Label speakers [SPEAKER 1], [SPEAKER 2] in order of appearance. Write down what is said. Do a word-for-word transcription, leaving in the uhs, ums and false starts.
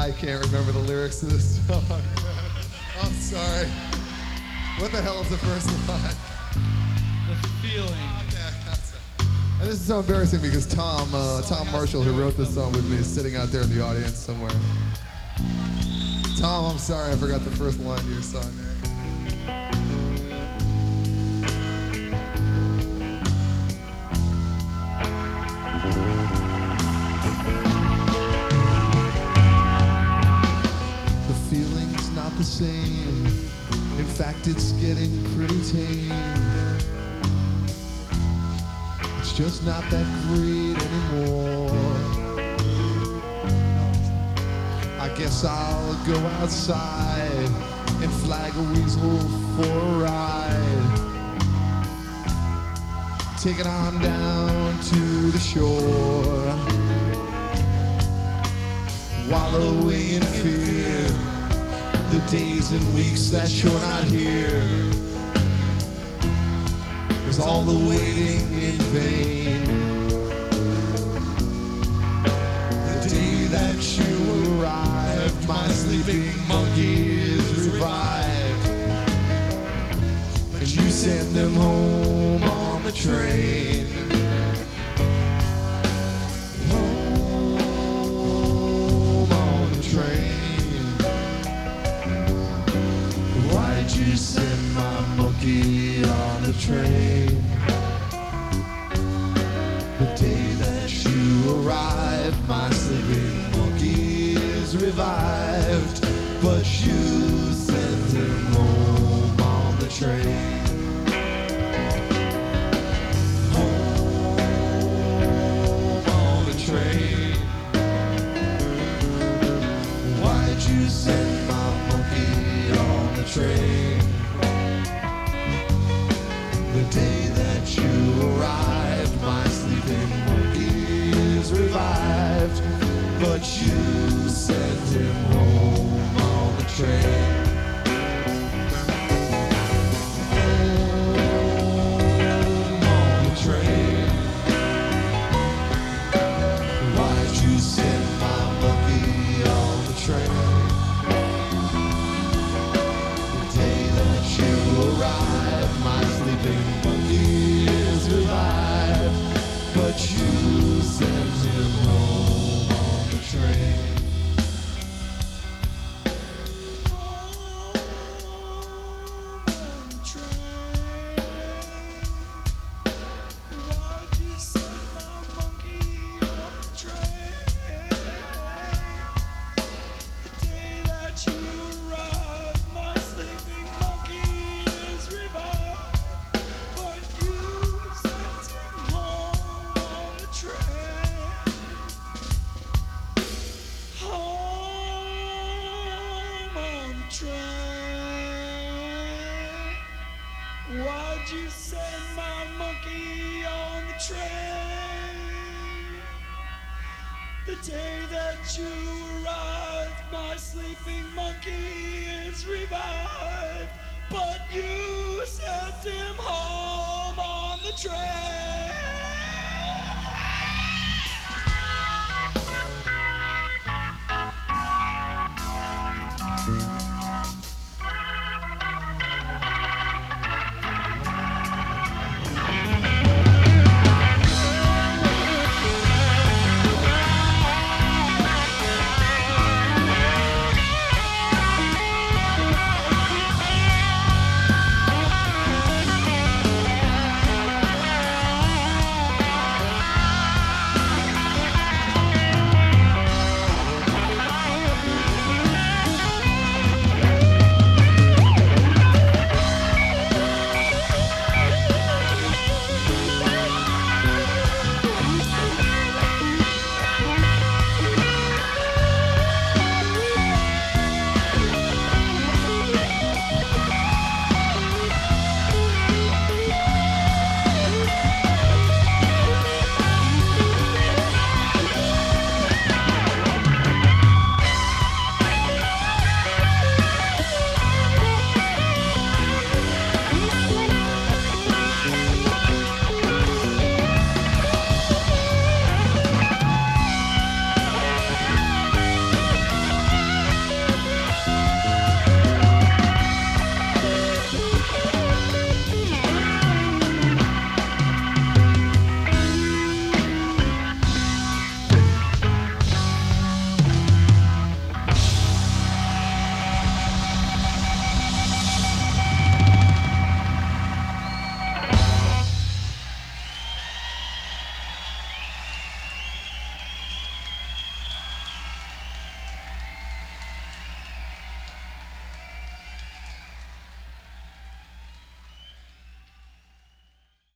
[SPEAKER 1] I can't remember the lyrics to this song. I'm sorry. What the hell is the first line?
[SPEAKER 2] The feeling.
[SPEAKER 1] Okay, that's it. And this is so embarrassing because Tom, uh, Tom Marshall, who wrote this song with me, is sitting out there in the audience somewhere. Tom, I'm sorry, I forgot the first line to your song there. The feeling's not the same. In fact, it's getting pretty tame. It's just not that great anymore. I guess I'll go outside and flag a weasel for a ride. Take it on down to the shore. Wallowing in fear. The days and weeks that you're not here. Is all the waiting in vain. The day that you arrived, my sleeping monkey is revived. And you send them home on the train. Home on the train. Why'd you send my monkey on the train? The day that you arrived, my sleeping monkey is revived. But you sent him home on the train. Home on the train. Why'd you send my monkey on the train? The day that you arrived, my sleeping monkey is revived. But you sent him home on the train. Home on the train. Why'd you send my monkey on the train? The day that you arrived, my sleeping monkey is revived. But you sent him home on the train.
[SPEAKER 3] Why'd you send my monkey on the train? The day that you arrived, my sleeping monkey is revived. But you sent him home on the train.